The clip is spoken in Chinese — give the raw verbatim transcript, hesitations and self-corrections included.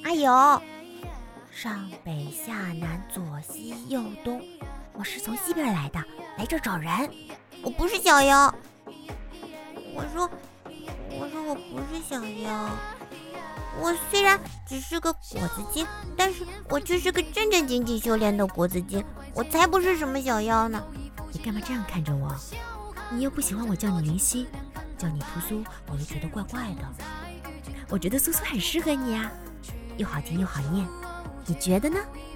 哪有？上北下南左西右东，我是从西边来的，来这找人。我不是小妖。我说，我说我不是小妖。我虽然只是个果子精，但是我却是个正正经经修炼的果子精，我才不是什么小妖呢。 你干嘛这样看着我？你又不喜欢我叫你灵犀，叫你屠苏，我又觉得怪怪的。我觉得苏苏很适合你啊，又好听又好念，你觉得呢？